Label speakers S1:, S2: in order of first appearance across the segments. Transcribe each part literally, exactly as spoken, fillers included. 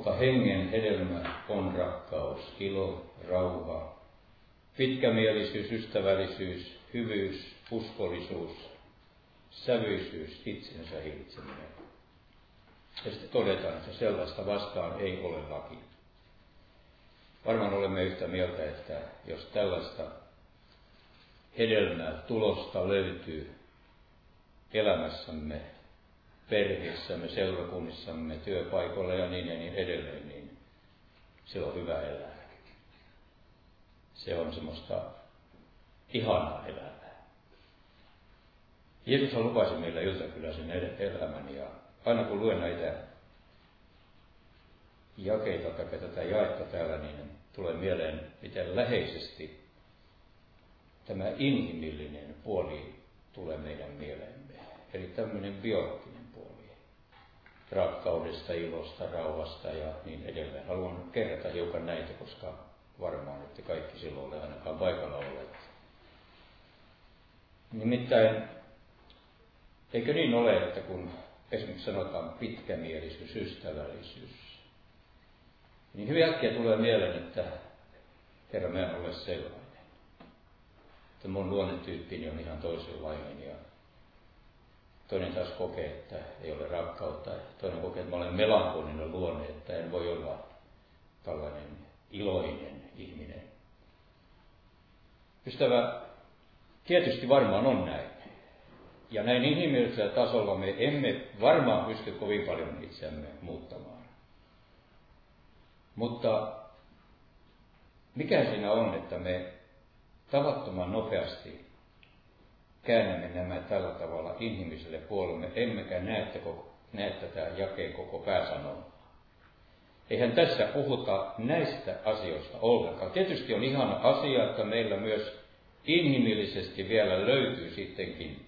S1: mutta hengen hedelmä on rakkaus, ilo, rauha, pitkämielisyys, ystävällisyys, hyvyys, uskollisuus, sävyisyys, itsensä hillitseminen. Ja sitten todetaan, että sellaista vastaan ei ole laki. Varmaan olemme yhtä mieltä, että jos tällaista hedelmää, tulosta löytyy elämässämme, perheessämme, seurakunnissamme, työpaikoilla ja niin ja niin edelleen, niin se on hyvä elää. Se on semmoista ihanaa elämää. Jeesus lupasi meille yltäkyläisen elämän, ja aina kun luen näitä jakeita tai tätä jaetta täällä, niin tulee mieleen, miten läheisesti tämä inhimillinen puoli tulee meidän mieleemme. Eli tämmöinen biologinen puoli. Rakkaudesta, ilosta, rauhasta ja niin edelleen. Haluan kerrata hiukan näitä, koska varmaan ette kaikki silloin ole ainakaan paikalla olleet. Nimittäin, eikö niin ole, että kun esimerkiksi sanotaan pitkämielisyys, ystävällisyys, niin hyvin äkkiä tulee mieleen, että Herra, mä en ole sellainen. Että mun luonnetyyppini on ihan toisenlainen ja toinen taas kokee, että ei ole rakkautta. Toinen kokee, että mä olen melankolinen luonne, että en voi olla tällainen iloinen ihminen. Ystävä, tietysti varmaan on näin. Ja näin inhimillisellä tasolla me emme varmaan pysty kovin paljon itseämme muuttamaan. Mutta mikä siinä on, että me tavattoman nopeasti käännämme nämä tällä tavalla inhimilliselle puolelle, emmekä näe, koko, näe tätä jakeen koko pääsanomaa. Eihän tässä puhuta näistä asioista ollenkaan. Tietysti on ihana asia, että meillä myös inhimillisesti vielä löytyy sittenkin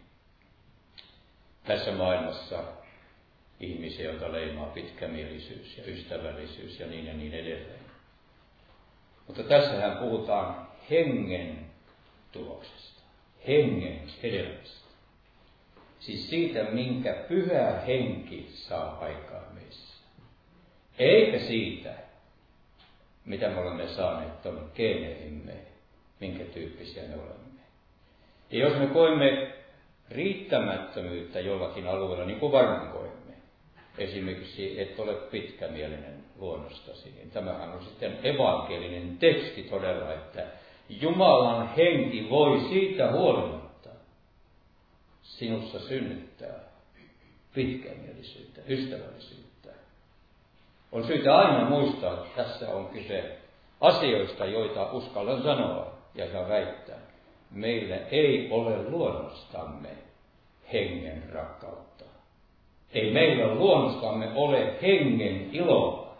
S1: tässä maailmassa ihmisiä, joita leimaa pitkämielisyys ja ystävällisyys ja niin ja niin edelleen. Mutta tässähän puhutaan hengen tuloksesta, hengen hedelmästä. Siis siitä, minkä pyhä henki saa aikaan meissä. Eikä siitä, mitä me olemme saaneet tuonne geeneihimme, minkä tyyppisiä me olemme. Ja jos me koemme riittämättömyyttä jollakin alueella, niin kuin varmaan koemme, esimerkiksi et ole pitkämielinen luonnostasi, niin tämähän on sitten evankelinen teksti todella, että Jumalan henki voi siitä huolimatta sinussa synnyttää pitkämielisyyttä, ystävällisyyttä. On syytä aina muistaa, että tässä on kyse asioista, joita uskallan sanoa ja saa väittää. Meillä ei ole luonnostamme hengen rakkautta. Ei meillä luonnostamme ole hengen iloa,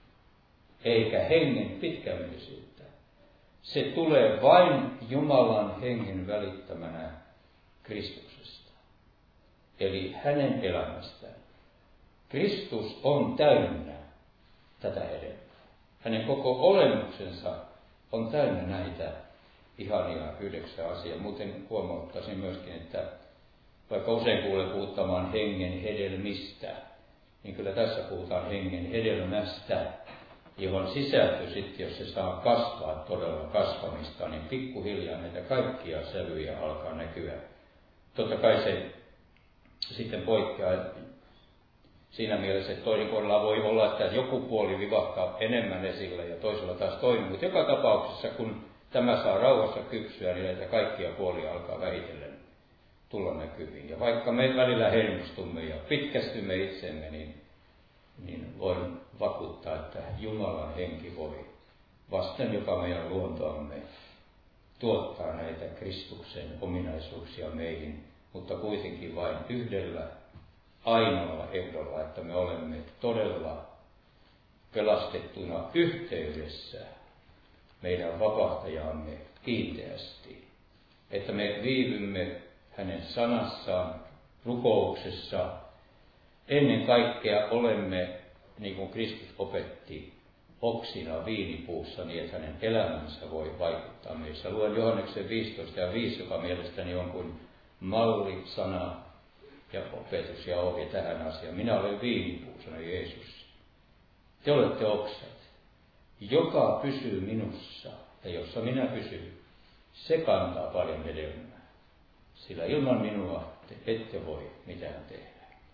S1: eikä hengen pitkämielisyyttä. Se tulee vain Jumalan hengen välittämänä Kristuksesta, eli hänen elämästään. Kristus on täynnä tätä hedelmää. Hänen koko olemuksensa on täynnä näitä ihania yhdeksän asiaa. Muuten huomauttaisin myöskin, että vaikka usein kuulee puhuttamaan hengen hedelmistä, niin kyllä tässä puhutaan hengen hedelmästä, johon sisältyy sitten, jos se saa kasvaa todella kasvamista, niin pikkuhiljaa näitä kaikkia sävyjä alkaa näkyä. Totta kai se sitten poikkeaa siinä mielessä, että toinen kohdalla voi olla, että joku puoli vivahtaa enemmän esille ja toisella taas toinen, mutta joka tapauksessa, kun tämä saa rauhassa kypsyä, niin näitä kaikkia puolia alkaa vähitellen tulla näkyviin. Ja vaikka me välillä hermostumme ja pitkästymme itsemme, niin, niin voin vakuuttaa, että Jumalan henki voi vasten joka meidän luontoamme tuottaa näitä Kristuksen ominaisuuksia meihin, mutta kuitenkin vain yhdellä ainoalla ehdolla, että me olemme todella pelastettuna yhteydessä meidän vapahtajamme kiinteästi, että me viivymme hänen sanassaan, rukouksessa. Ennen kaikkea olemme, niin kuin Kristus opetti, oksina viinipuussa niin, että hänen elämänsä voi vaikuttaa meissä. Luen Johanneksen viisitoista ja viisi, joka mielestäni on kuin malli, sana ja opetus ja ohje tähän asiaan. Minä olen viinipuu, sanoi Jeesus. te olette oksat. Joka pysyy minussa ja jossa minä pysyn, se kantaa paljon hedelmää. Sillä ilman minua te ette voi mitään tehdä.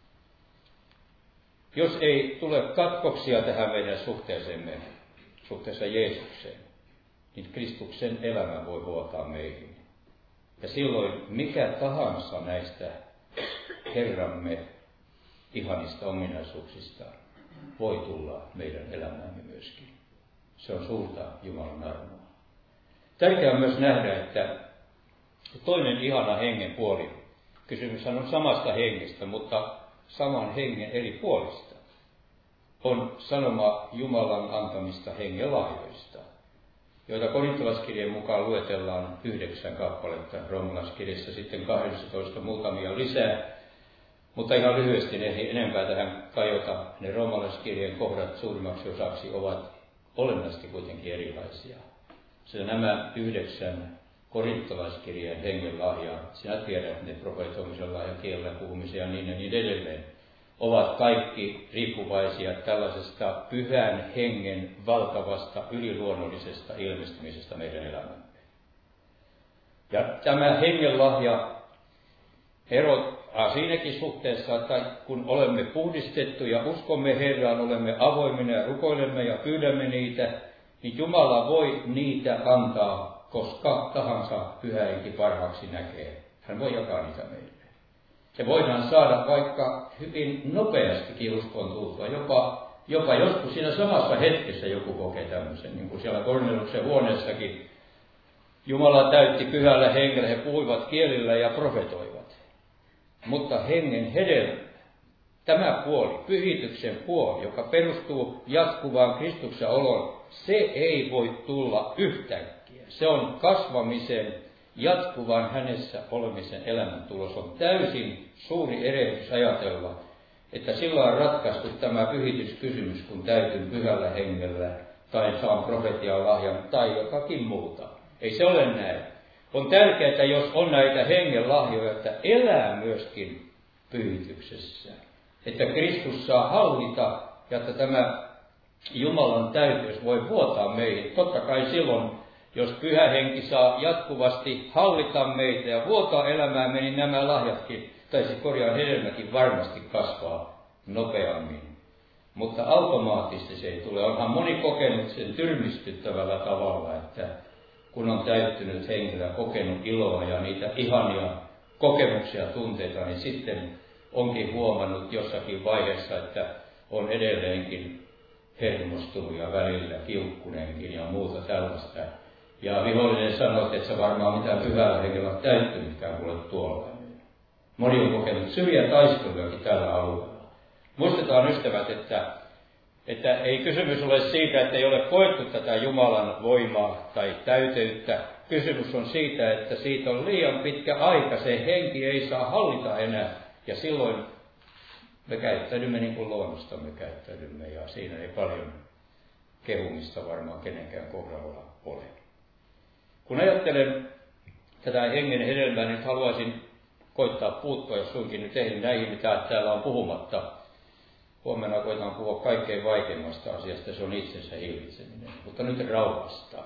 S1: Jos ei tule katkoksia tähän meidän suhteeseemme, suhteessa Jeesukseen, niin Kristuksen elämä voi vuotaa meihin. Ja silloin mikä tahansa näistä Herramme ihanista ominaisuuksista voi tulla meidän elämäämme myöskin. Se on suurta Jumalan armoa. Tärkeää on myös nähdä, että toinen ihana hengen puoli, kysymys on samasta hengestä, mutta saman hengen eri puolista, on sanoma Jumalan antamista hengen lahjoista, joita korintolaiskirjeen mukaan luetellaan yhdeksän kappaletta, roomalaiskirjassa sitten kahdeksantoista muutamia lisää. Mutta ihan lyhyesti ne enempää tähän kajota. Ne roomalaiskirjeen kohdat suurimmaksi osaksi ovat olennaisesti kuitenkin erilaisia. Sillä nämä yhdeksän korintolaiskirjeen hengen lahjaa, sinä tiedät ne profeetoimisen lahjan, kielellä puhumisen ja niin ja niin edelleen, ovat kaikki riippuvaisia tällaisesta pyhän hengen valtavasta yliluonnollisesta ilmestymisestä meidän elämämme. Ja tämä hengen lahja erottaa siinäkin suhteessa, että kun olemme puhdistettu ja uskomme Herraan, olemme avoimina ja rukoilemme ja pyydämme niitä, niin Jumala voi niitä antaa, koska tahansa pyhä henki parhaaksi näkee. Hän voi jakaa niitä meille. Se voidaan saada vaikka hyvin nopeastikin uskon tultua, jopa, jopa joskus siinä samassa hetkessä joku kokee tämmöisen, niin kuin siellä Korneliuksen huoneessakin. Jumala täytti pyhällä hengellä, he puhuivat kielillä ja profetoivat. Mutta hengen hedelmä, tämä puoli, pyhityksen puoli, joka perustuu jatkuvaan Kristuksen oloon, se ei voi tulla yhtäkkiä. Se on kasvamisen, jatkuvan hänessä olemisen elämän tulos. On täysin suuri erehdys ajatella, että sillä on ratkaistu tämä pyhityskysymys, kun täytyn pyhällä hengellä tai saan profetian lahjan tai jotakin muuta. Ei se ole näin. On tärkeää, että jos on näitä hengen lahjoja, että elää myöskin pyhityksessä. Että Kristus saa hallita ja että tämä Jumalan täyteys voi vuotaa meihin. Totta kai silloin, jos pyhä henki saa jatkuvasti hallita meitä ja vuotaa elämäämme, niin nämä lahjatkin, tai siis korjaan hedelmäkin varmasti kasvaa nopeammin. Mutta automaattisesti se ei tule. Onhan moni kokenut sen tyrmistyttävällä tavalla, että kun on täyttynyt henkilö, kokenut iloa ja niitä ihania kokemuksia ja tunteita, niin sitten onkin huomannut jossakin vaiheessa, että on edelleenkin hermostunut ja välillä kiukkuneenkin ja muuta tällaista. Ja vihollinen sanoo, että sä varmaan mitään pyhällä hengellä on täyttynytkään kuule tuolla. Moni on kokenut syrjätaistelujakin tällä alueella. Muistetaan ystävät, että, että ei kysymys ole siitä, että ei ole koettu tätä Jumalan voimaa tai täyteyttä. Kysymys on siitä, että siitä on liian pitkä aika. Se henki ei saa hallita enää. Ja silloin me käyttäydymme niin kuin luonnostamme käyttäydymme. Ja siinä ei paljon kehumista varmaan kenenkään kohdalla ole. Kun ajattelen tätä hengen hedelmää, niin haluaisin koittaa puuttua, jos suinkin nyt ehdin näihin, mitä täällä on puhumatta. Huomenna koitan puhua kaikkein vaikeimmasta asiasta, se on itsensä hillitseminen, mutta nyt rauhasta.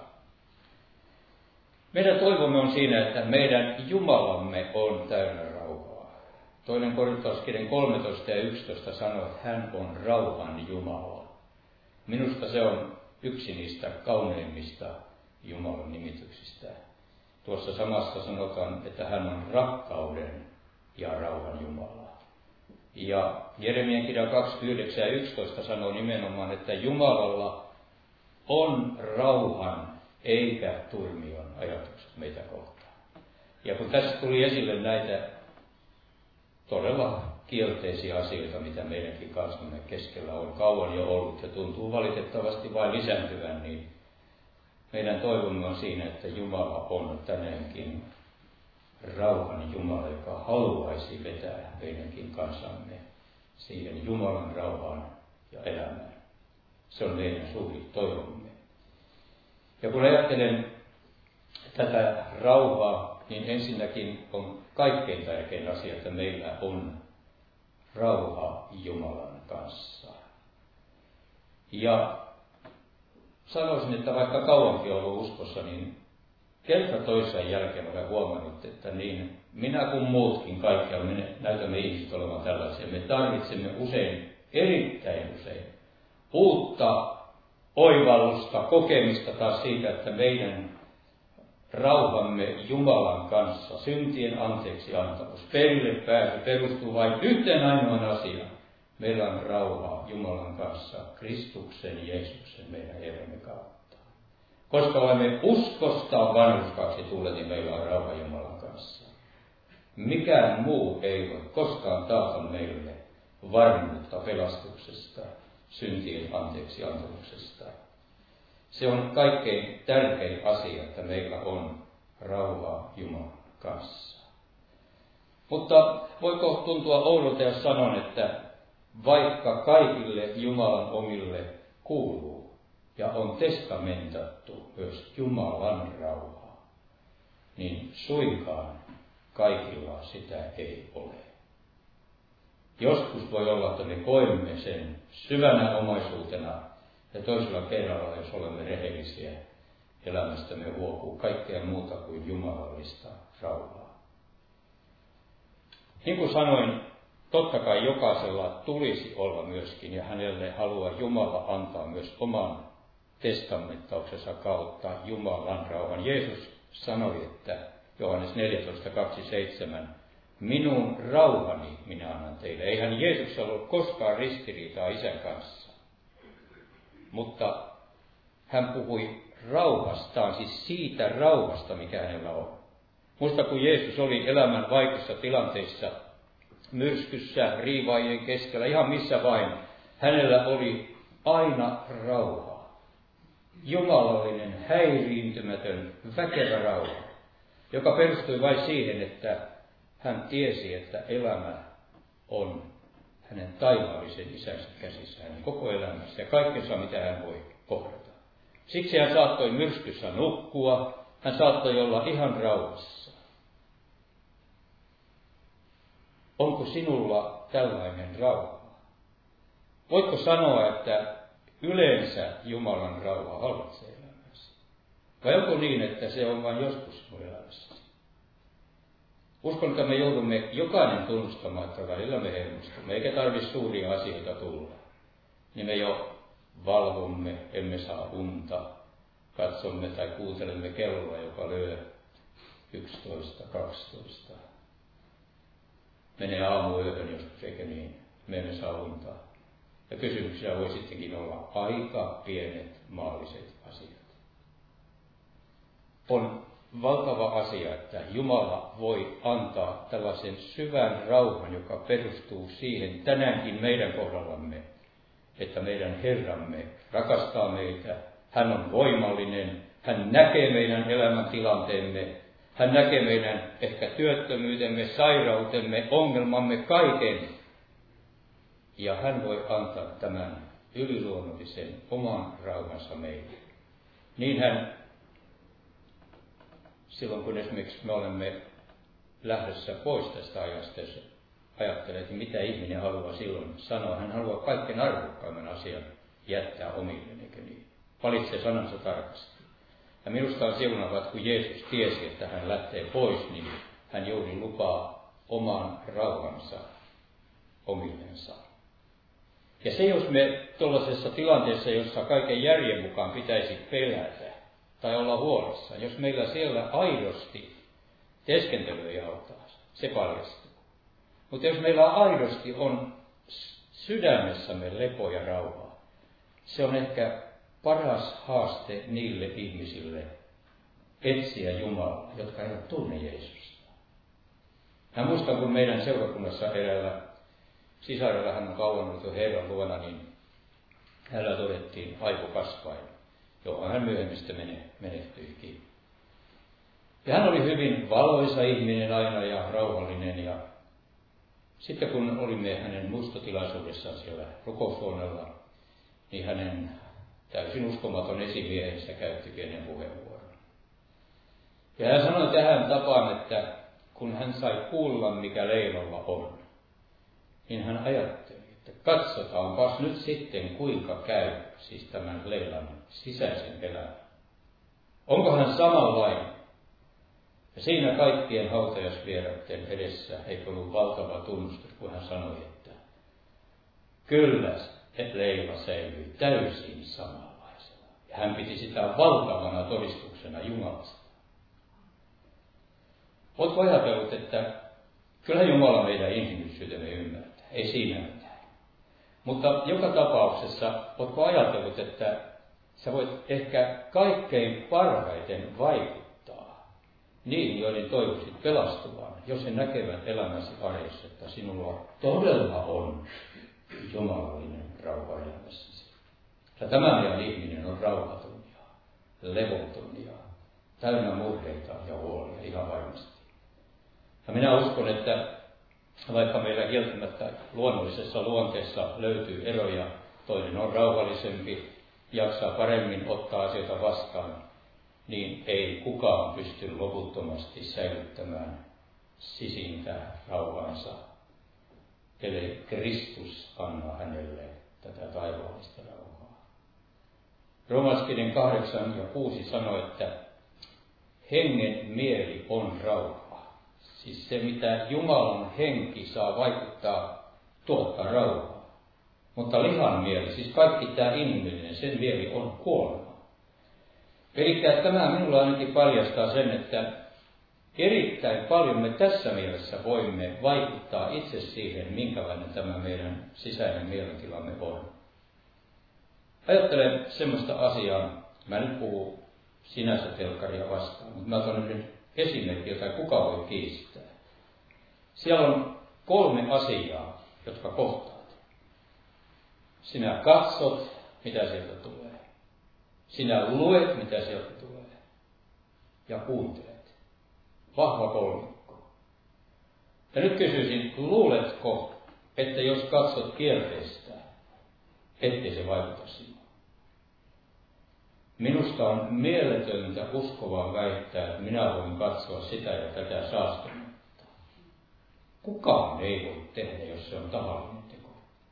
S1: Meidän toivomme on siinä, että meidän Jumalamme on täynnä rauhaa. Toinen korintolaiskirjan kolmetoista ja yksitoista sanoo, että hän on rauhan Jumala. Minusta se on yksi niistä kauneimmista Jumalan nimityksistä. Tuossa samassa sanotaan, että hän on rakkauden ja rauhan Jumala. Ja Jeremian kirja kaksikymmentäyhdeksän ja yksitoista sanoo nimenomaan, että Jumalalla on rauhan eikä turmion ajatukset meitä kohtaan. Ja kun tässä tuli esille näitä todella kielteisiä asioita, mitä meidänkin kanssamme keskellä on kauan jo ollut ja tuntuu valitettavasti vain lisääntyvän, niin meidän toivomme on siinä, että Jumala on tänäänkin rauhan Jumala, joka haluaisi vetää meidänkin kansamme siihen Jumalan rauhaan ja elämään. Se on meidän suuri toivomme. Ja kun ajattelen tätä rauhaa, niin ensinnäkin on kaikkein tärkein asia, että meillä on rauha Jumalan kanssa. Ja sanoisin, että vaikka kauankin ollut uskossa, niin kerta toisen jälkeen olen huomannut, että niin minä kuin muutkin kaikki me näytämme ihmiset olevan tällaisia. Me tarvitsemme usein, erittäin usein, uutta oivallusta, kokemista taas siitä, että meidän rauhamme Jumalan kanssa, syntien anteeksi antamus, perille pääsy perustuu vain yhteen ainoan asiaan. Meillä on rauha Jumalan kanssa, Kristuksen Jeesuksen meidän Herramme kautta. Koska olemme uskosta vanhurskaaksi tulleet, niin meillä on rauha Jumalan kanssa. Mikään muu ei voi koskaan taata meille varmuutta pelastuksesta, syntien anteeksi antamuksesta. Se on kaikkein tärkein asia, että meillä on rauha Jumalan kanssa. Mutta voiko tuntua oudolta, jos sanon, että vaikka kaikille Jumalan omille kuuluu ja on testamentattu myös Jumalan rauha, niin suinkaan kaikilla sitä ei ole. Joskus voi olla, että me koemme sen syvänä omaisuutena ja toisella kerralla, jos olemme rehellisiä, elämästämme huokuu kaikkea muuta kuin jumalallista rauhaa. Niin kuin sanoin, totta kai jokaisella tulisi olla myöskin, ja hänelle haluaa Jumala antaa myös oman testamenttauksensa kautta Jumalan rauhan. Jeesus sanoi, että Johannes neljätoista kaksikymmentäseitsemän, minun rauhani minä annan teille. Eihän Jeesuksella ollut koskaan ristiriitaa Isän kanssa. Mutta hän puhui rauhastaan, siis siitä rauhasta, mikä hänellä on. Muista kun Jeesus oli elämän vaikeissa tilanteissa, myrskyssä, riivaajien keskellä, ihan missä vain, hänellä oli aina rauha. Jumalallinen, häiriintymätön, väkevä rauha, joka perustui vain siihen, että hän tiesi, että elämä on hänen taivaallisen isänsä käsissä, hänen koko elämässä ja kaikkensa, mitä hän voi kohdata. Siksi hän saattoi myrskyssä nukkua, hän saattoi olla ihan rauhassa. Onko sinulla tällainen rauha? Voitko sanoa, että yleensä Jumalan rauha hallitsee elämässä? Vai onko niin, että se on vain joskus sinun elämässäsi? Uskon, että me joudumme jokainen tunnustamaan, että välillä me hermostumme, eikä tarvitse suuria asioita tulla. Niin me jo valvomme, emme saa unta, katsomme tai kuuntelemme kelloa, joka lyö yksitoista, kaksitoista. Menee aamuyöhön joskus, eikä niin. Me emme saa untaa. Ja kysymyksiä voi sittenkin olla aika pienet maalliset asiat. On valtava asia, että Jumala voi antaa tällaisen syvän rauhan, joka perustuu siihen tänäänkin meidän kohdallamme, että meidän Herramme rakastaa meitä, hän on voimallinen, hän näkee meidän elämäntilanteemme, hän näkee meidän ehkä työttömyytemme, sairautemme, ongelmamme, kaiken. Ja hän voi antaa tämän yliluonnollisen oman rauhansa meille. Niin hän, silloin kun esimerkiksi me olemme lähdössä pois tästä ajasta, jos ajattelee, että mitä ihminen haluaa silloin sanoa, hän haluaa kaikkein arvokkaimman asian jättää omilleen, eikö niin? Valitsee sanansa tarkasti. Ja minusta on siunava, että kun Jeesus tiesi, että hän lähtee pois, niin hän joutui lupaa oman rauhansa omillensa. Ja se, jos me tuollaisessa tilanteessa, jossa kaiken järjen mukaan pitäisi pelätä tai olla huolissa, jos meillä siellä aidosti teeskentely ei auttaa, se paljastuu. Mutta jos meillä aidosti on sydämessämme lepo ja rauha, se on ehkä paras haaste niille ihmisille etsiä Jumalaa, jotka eivät tunne Jeesusta. Mä muistan, kun meidän seurakunnassa eräällä sisarella, hän on kauan ollut jo Herran luona, niin hänellä todettiin aivokasvain, johon hän myöhemmin menehtyikin. Ja hän oli hyvin valoisa ihminen aina ja rauhallinen. Ja sitten kun olimme hänen muistotilaisuudessaan siellä rukoushuoneella, niin hänen täysin uskomaton esimiehensä käytti pienen puheenvuoron. Ja hän sanoi tähän tapaan, että kun hän sai kuulla, mikä Leilalla on, niin hän ajatteli, että katsotaanpas nyt sitten kuinka käy siis tämän Leilan sisäisen elämän? Onko hän samanlainen? Ja siinä kaikkien hautajaisvieraiden edessä ei ollut valtava tunnustus, kun hän sanoi, että kyllä Leila säilyi täysin samanlaisena. Ja hän piti sitä valtavana todistuksena Jumalasta. Oletko ajatellut, että kyllä Jumala meidän inhimillisyytemme ymmärtää, ei siinä mitään. Mutta joka tapauksessa oletko ajatellut, että sä voit ehkä kaikkein parhaiten vaikuttaa niihin, joiden toivoisit pelastuvan, jos he näkevät elämäsi arjessa, että sinulla todella on jumalallinen rauha elämässäsi. Ja tämän ajan ihminen on rauhaton ja levoton ja täynnä murheita ja huolia ihan varmasti. Ja minä uskon, että vaikka meillä kieltämättä luonnollisessa luonteessa löytyy eroja, toinen on rauhallisempi, jaksaa paremmin ottaa asioita vastaan, niin ei kukaan pysty loputtomasti säilyttämään sisintä rauhaansa, ellei Kristus anna hänelle tätä taivaallista rauhaa. Roomalaiskirjan kahdeksan ja kuusi sanoo, että hengen mieli on rauha. Siis se, mitä Jumalan henki saa vaikuttaa, tuottaa rauhaa. Mutta lihan mieli, siis kaikki tämä inhimillinen, sen mieli on kuolema. Eli tämä minulla ainakin paljastaa sen, että erittäin paljon me tässä mielessä voimme vaikuttaa itse siihen, minkälainen tämä meidän sisäinen mielentilamme on. Ajattelen semmoista asiaa, mä nyt puhun sinänsä telkkaria vastaan, mutta mä otan nyt esimerkki, jota kuka voi kiistää. Siellä on kolme asiaa, jotka kohtaat. Sinä katsot, mitä sieltä tulee. Sinä luet, mitä sieltä tulee. Ja kuuntelet. Vahva kolmikko. Ja nyt kysyisin, luuletko, että jos katsot kielteistä, ettei se vaikuta sinuun? Minusta on mieletöntä uskovaa väittää, että minä voin katsoa sitä ja tätä saastumatta. Kukaan ei voi tehdä, jos se on tahallinen teko.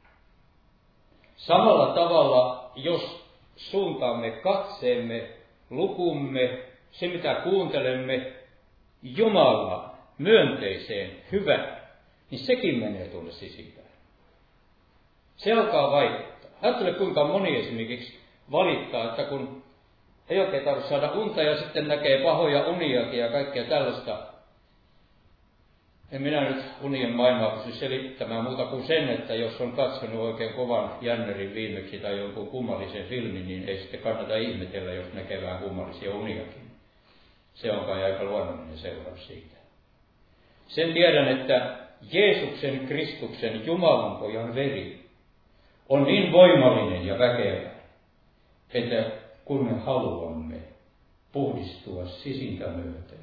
S1: Samalla tavalla, jos suuntaamme katseemme, lukumme, se mitä kuuntelemme Jumalaan myönteiseen, hyvään, niin sekin menee tuonne sisimpään. Se alkaa vaikuttaa. Ajattele, kuinka moni esimerkiksi valittaa, että kun ei oikein tarvitse saada unta ja sitten näkee pahoja uniakin ja kaikkea tällaista. En minä nyt unien maailmaa pysty selittämään muuta kuin sen, että jos on katsonut oikein kovan jännerin viimeksi tai jonkun kummallisen filmin, niin ei sitten kannata ihmetellä, jos näkee vähän kummallisia uniakin. Se on kai aika luonnollinen seuraus siitä. Sen tiedän, että Jeesuksen Kristuksen Jumalan pojan veri on niin voimallinen ja väkevä, että kun me haluamme puhdistua sisintä myöten,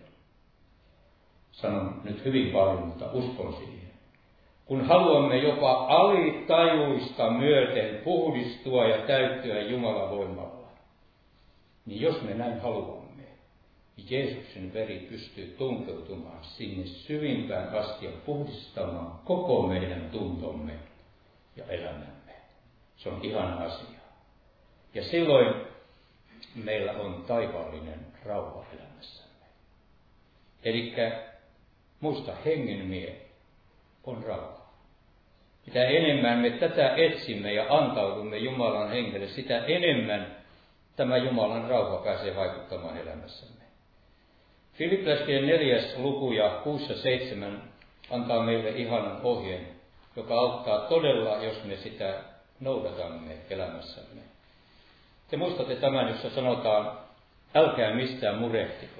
S1: sanon nyt hyvin paljon, mutta uskon siihen. Kun haluamme jopa alitajuista myöten puhdistua ja täyttyä Jumalan voimalla, niin jos me näin haluamme, Jeesuksen veri pystyy tunkeutumaan sinne syvimpään asti ja puhdistamaan koko meidän tuntomme ja elämämme. Se on ihana asia. Ja silloin meillä on taivaallinen rauha elämässämme. Elikkä muista, hengen mieli on rauha. Mitä enemmän me tätä etsimme ja antaudumme Jumalan hengelle, sitä enemmän tämä Jumalan rauha pääsee vaikuttamaan elämässämme. Filippiläiskirjan neljäs luku ja kuusi ja seitsemän antaa meille ihanan ohjeen, joka auttaa todella, jos me sitä noudatamme elämässämme. Te muistatte tämän, jossa sanotaan, älkää mistään murehtiko,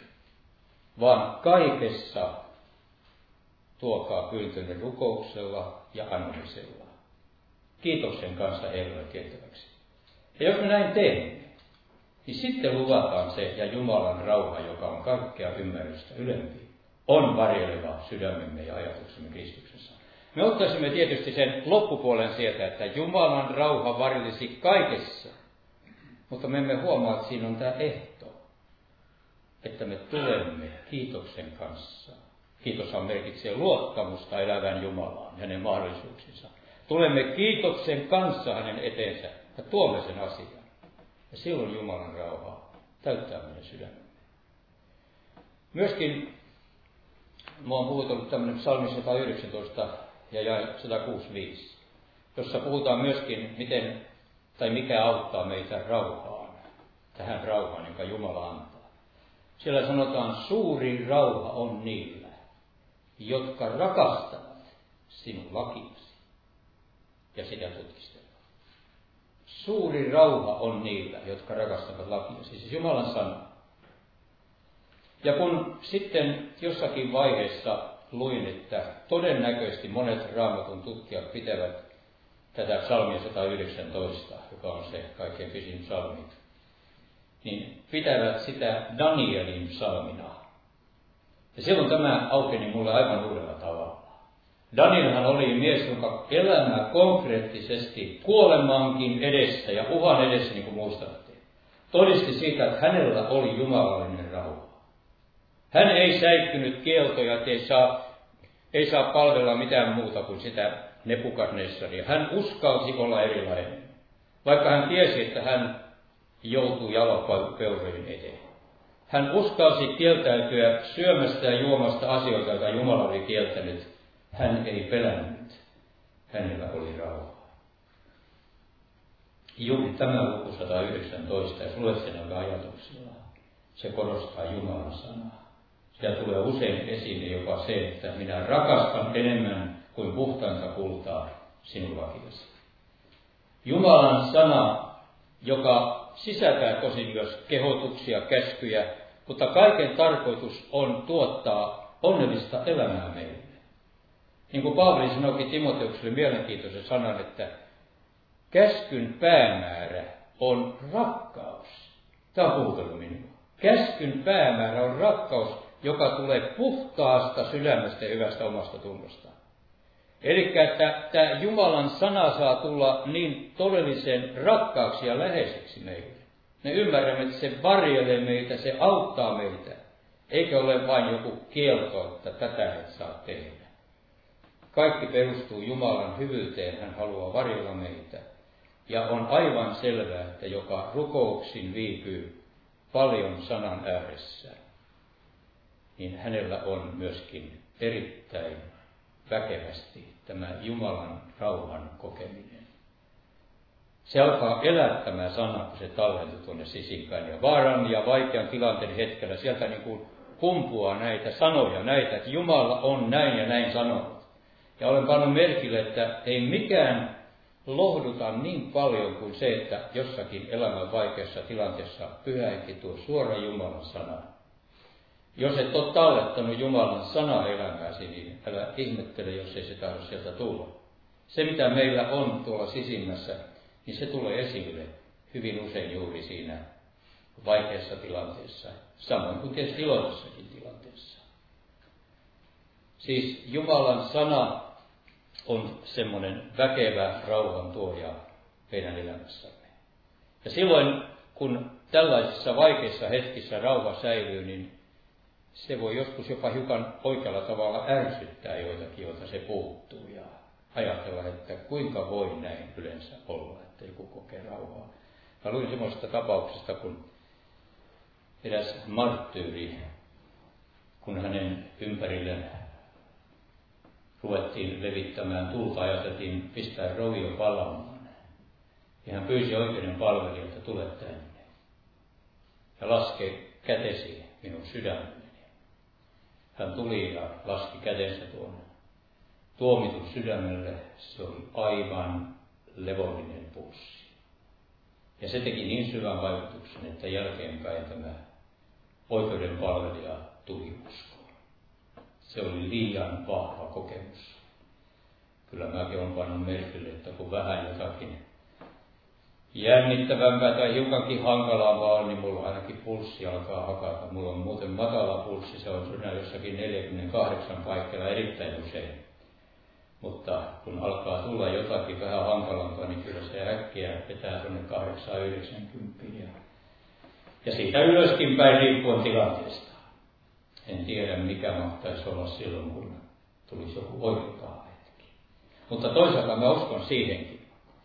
S1: vaan kaikessa tuokaa pyyntönne rukouksella ja anomisella. Kiitoksen kanssa Herralle tiettäväksi. Ja jos me näin teemme, niin sitten luvataan se ja Jumalan rauha, joka on kaikkea ymmärrystä ylempi, on varjeleva sydämemme ja ajatuksemme Kristuksessa. Me ottaisimme tietysti sen loppupuolen sieltä, että Jumalan rauha varjelisi kaikessa. Mutta me emme huomaa, että siinä on tämä ehto, että me tulemme kiitoksen kanssa. Kiitoshan merkitsee luottamusta elävän Jumalaan, hänen mahdollisuuksinsa. Tulemme kiitoksen kanssa hänen eteensä ja tuomme sen asian. Ja silloin Jumalan rauha täyttää meidän sydämemme. Myöskin minua on puhutellut tämmöinen psalmi sata yhdeksäntoista ja jae sata kuusikymmentäviisi, jossa puhutaan myöskin, miten tai mikä auttaa meitä rauhaan, tähän rauhaan, jonka Jumala antaa. Siellä sanotaan, suuri rauha on niillä, jotka rakastavat sinun lakiasi ja sitä tutkistellaan. Suuri rauha on niillä, jotka rakastavat lakiasi, siis Jumalan sana. Ja kun sitten jossakin vaiheessa luin, että todennäköisesti monet Raamatun tutkijat pitävät tätä psalmia sata yhdeksäntoista, joka on se kaikkein pisin psalmi, niin pitävät sitä Danielin psalmina. Ja silloin tämä aukeni mulle aivan uudella tavalla. Danielhan oli mies, jonka elämä konkreettisesti kuolemankin edessä ja uhan edessä, niin kuin muistatte, todisti siitä, että hänellä oli jumalallinen rauha. Hän ei säikkynyt kieltoja, että ei saa, ei saa palvella mitään muuta kuin sitä Nebukadnessaria. Hän uskalsi olla erilainen, vaikka hän tiesi, että hän joutuu jalopeurojen eteen. Hän uskalsi kieltäytyä syömästä ja juomasta asioita, joita Jumala oli kieltänyt. Hän ei pelännyt. Hänellä oli rauha. Juuri tämä luku sata yhdeksäntoista, jos luet sen ajatuksilla, se korostaa Jumalan sanaa. Siellä tulee usein esiin jopa se, että minä rakastan enemmän kuin puhtainta kultaa sinun lakiasi. Jumalan sana, joka sisältää tosin myös kehotuksia, käskyjä, mutta kaiken tarkoitus on tuottaa onnellista elämää meille. Niin kuin Paavali sanoikin Timoteukselle mielenkiintoisen sanan, että käskyn päämäärä on rakkaus. Tämä on puhutellut minua. Käskyn päämäärä on rakkaus, joka tulee puhtaasta sydämestä ja hyvästä omasta tunnosta. Eli että tämä Jumalan sana saa tulla niin todellisen rakkaaksi ja läheiseksi meille. Me ymmärrämme, että se varjelee meitä, se auttaa meitä, eikä ole vain joku kielto, että tätä et saa tehdä. Kaikki perustuu Jumalan hyvyyteen, hän haluaa varjella meitä. Ja on aivan selvää, että joka rukouksin viipyy paljon sanan ääressä, niin hänellä on myöskin erittäin väkevästi tämä Jumalan rauhan kokeminen. Se alkaa elää tämä sana, kun se tallentuu tuonne sisimpään. Ja vaaran ja vaikean tilanteen hetkellä sieltä niin kuin kumpuaa näitä sanoja, näitä, että Jumala on näin ja näin sanonut. Ja olen pannut merkille, että ei mikään lohduta niin paljon kuin se, että jossakin elämän vaikeassa tilanteessa pyhäinkin tuo suora Jumalan sana. Jos et ole tallettanut Jumalan sana elämääsi, niin älä ihmettele, jos ei se tahdo sieltä tulla. Se, mitä meillä on tuolla sisimmässä, niin se tulee esille hyvin usein juuri siinä vaikeassa tilanteessa, samoin kuin tietysti iloisessakin tilanteessa. Siis Jumalan sana on semmoinen väkevä rauhan tuoja meidän elämässämme. Ja silloin, kun tällaisissa vaikeissa hetkissä rauha säilyy, niin se voi joskus jopa hiukan oikealla tavalla ärsyttää joitakin, joilta se puuttuu. Ja ajatella, että kuinka voi näin yleensä olla, että joku kokee rauhaa. Mä luin semmoisesta tapauksesta, kun eräs marttyyri, kun hänen ympärilleen ruvettiin levittämään tulta, ajateltiin pistää rovio palamaan. Ja hän pyysi oikeuden palvelijalta, että tule tänne ja laske kätesi minun sydämeni. Hän tuli ja laski kätensä tuonne tuomitun sydämelle. Se oli aivan levollinen pulssi. Ja se teki niin syvän vaikutuksen, että jälkeenpäin tämä oikeudenpalvelija tuli uskoon. Se oli liian vahva kokemus. Kyllä mäkin olen pannut merkille, että kun vähän jotakin jännittävämpää tai hiukankin hankalampaa on, niin mulla ainakin pulssi alkaa hakata. Mulla on muuten matala pulssi, se on siinä jossakin neljäkymmentäkahdeksan paikalla erittäin usein. Mutta kun alkaa tulla jotakin vähän hankalampaa, niin kyllä se äkkiä vetää tuonne kahdeksan yhdeksänkymmentä. Ja, ja siitä ylöskin päin riippuen tilanteesta. En tiedä, mikä mahtaisi olla silloin, kun tulisi joku oikea hetki. Mutta toisaalta mä uskon siihenkin,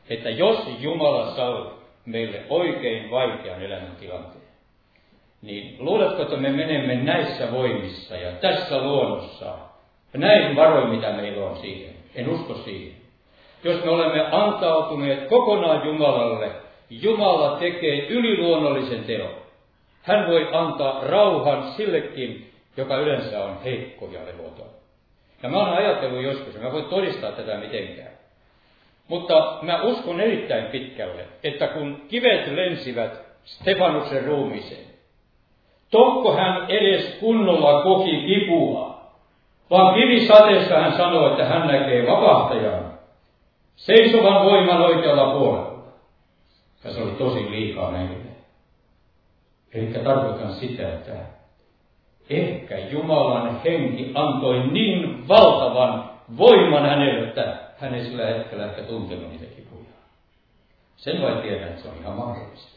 S1: että jos Jumala sallii meille oikein vaikean elämäntilanteen, niin luuletko, että me menemme näissä voimissa ja tässä luonnossa, ja näin varoin, mitä meillä on siihen? En usko siihen. Jos me olemme antautuneet kokonaan Jumalalle, Jumala tekee yliluonnollisen teon. Hän voi antaa rauhan sillekin, joka yleensä on heikko ja levoton. Ja mä olen ajatellut joskus, ja mä voin todistaa tätä mitenkään. Mutta mä uskon erittäin pitkälle, että kun kivet lensivät Stefanuksen ruumiiseen, tokko hän edes kunnolla koki kipua, vaan kivisateessa hän sanoi, että hän näkee vapahtajan seisovan voiman oikealla puolella. Ja se oli tosi liikaa meille. Eli tarkoitan sitä, että ehkä Jumalan henki antoi niin valtavan voiman hänelle, että hän ei sillä hetkellä ehkä tuntenut niitä kipuja. Sen vain tiedän, että se on ihan mahdollista.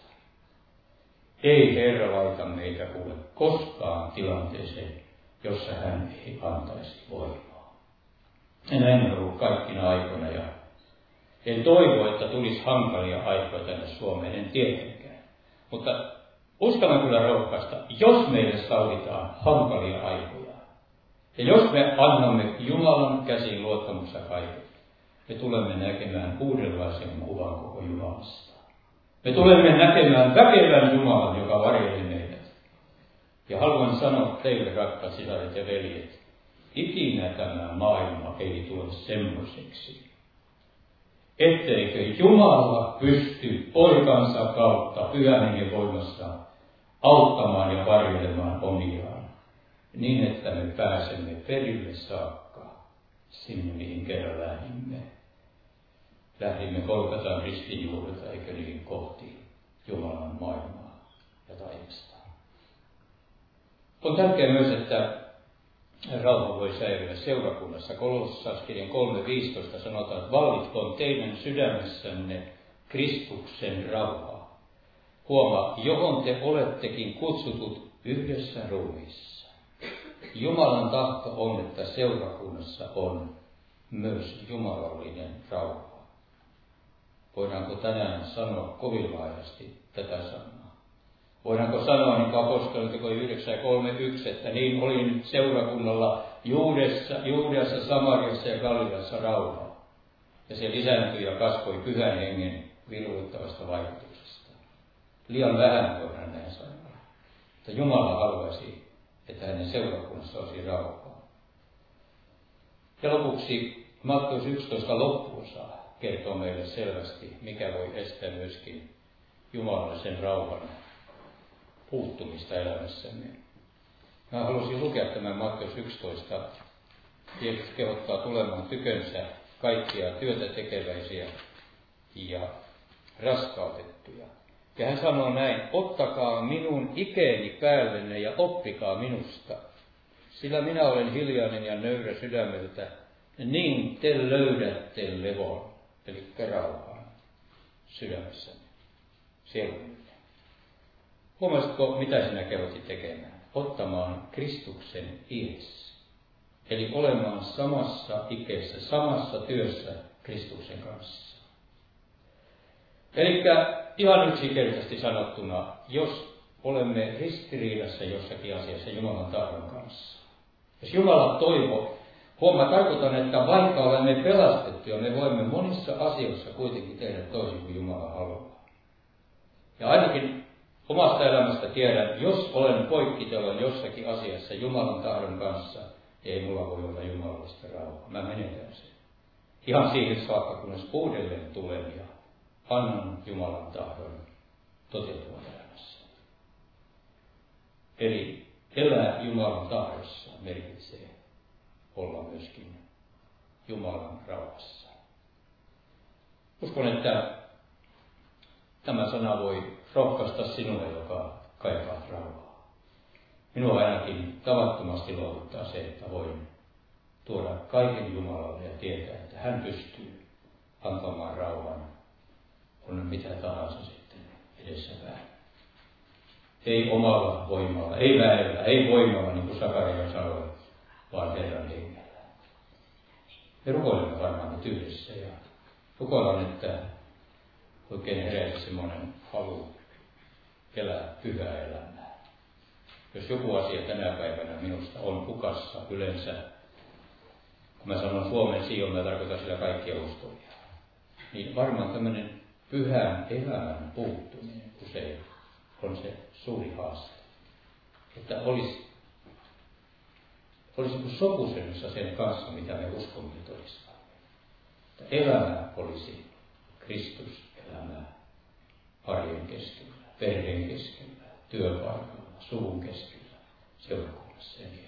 S1: Ei Herra laita meitä kuule koskaan tilanteeseen, jossa hän ei antaisi voimaa. Ja näin on ollut kaikkina aikoina, ja en toivo, että tulisi hankalia aikoja tänne Suomeen, en tietenkään. Mutta uskallan kyllä rohkaista, jos meille sallitaan hankalia aikoja, ja jos me annamme Jumalan käsiin luottamuksessa kaiken, me tulemme näkemään uudenlaisen kuvan koko Jumalasta. Me tulemme näkemään väkevän Jumalan, joka varjelee meidät. Ja haluan sanoa teille, rakkaat sisaret ja veljet, ikinä tämä maailma ei tule semmoiseksi, etteikö Jumala pysty poikansa kautta pyhän hengen voimassa auttamaan ja varjelemaan omiaan, niin että me pääsemme perille saakka sinne, mihin kerran lähdimme. Lähdimme Golgatan ristin juurelta, eikä niin kohti Jumalan maailmaa ja taivasta. On tärkeää myös, että rauha voi säilyä seurakunnassa. Kolossalaiskirjan kolme viisitoista sanotaan, että vallitkoon teidän sydämessänne Kristuksen rauha. Huomaa, johon te olettekin kutsutut yhdessä ruumiissa. Jumalan tahto on, että seurakunnassa on myös jumalallinen rauha. Voidaanko tänään sanoa kovin laajasti tätä sanaa? Voidaanko sanoa, niin kuin apostoliteko yhdeksän kolme yksi, että niin oli nyt seurakunnalla Juudessa, Juudessa, Samariassa ja Galileassa rauha. Ja se lisääntyi ja kasvoi pyhän hengen virvoittavasta vaikutuksesta. Liian vähän voidaan näin sanoa. Mutta Jumala haluaisi, että hänen seurakunnassa olisi rauhaa. Ja lopuksi Matteus yksitoista loppuosa kertoo meille selvästi, mikä voi estää myöskin jumalallisen rauhan puuttumista elämässämme. Mä haluaisin lukea tämän Matteus yksitoista. Jeesus kehottaa tulemaan tykönsä kaikkia työtä tekeväisiä ja raskautettuja. Ja hän sanoo näin, ottakaa minun ikeeni päällenne ja oppikaa minusta, sillä minä olen hiljainen ja nöyrä sydämeltä, niin te löydätte levon, eli rauhaa sydämessäni, sielunne. Huomasitko, mitä sinä kehotit tekemään? Ottamaan Kristuksen ies, eli olemaan samassa ikeessä, samassa työssä Kristuksen kanssa. Eli ihan yksinkertaisesti sanottuna, jos olemme ristiriidassa jossakin asiassa Jumalan tahdon kanssa. Jos Jumala toivoo, huomaa tarkoitan, että vaikka olemme pelastettuja, me voimme monissa asioissa kuitenkin tehdä toisin kuin Jumala haluaa. Ja ainakin omasta elämästä tiedän, jos olen poikkitellut jossakin asiassa Jumalan tahdon kanssa, ei mulla voi olla jumalallista rauhaa. Mä menetän sen. Ihan siihen saakka, kunnes uudelleen tulen ja annan Jumalan tahdon toteutuvan elämässä. Eli elää Jumalan tahdossa merkitsee olla myöskin Jumalan rauhassa. Uskon, että tämä sana voi rohkaista sinua, joka kaipaa rauhaa. Minua ainakin tavattomasti lohduttaa se, että voin tuoda kaiken Jumalalle ja tietää, että hän pystyy antamaan rauhan, on mitä tahansa sitten edessäpäin. Ei omalla voimalla, ei väellä, ei voimalla, niin kuin Sakaria sanoi, vaan Herran hengellä. Me rukoilemme varmaan nyt yhdessä ja rukoillaan, että oikein heräsi semmoinen halu elää pyhää elämää. Jos joku asia tänä päivänä minusta on hukassa yleensä, kun mä sanon Suomen Sion, mä tarkoitan sillä kaikkia uskovia, niin varmaan tämmöinen pyhän elämän puuttuminen usein on se suuri haaste. Että olisi, olisi sopusennossa sen kanssa, mitä me uskomme todistamme. Että elämä olisi Kristus-elämää arjen keskellä, perheen keskellä, työpaikalla, suvun keskellä, seurakunnassa ja niin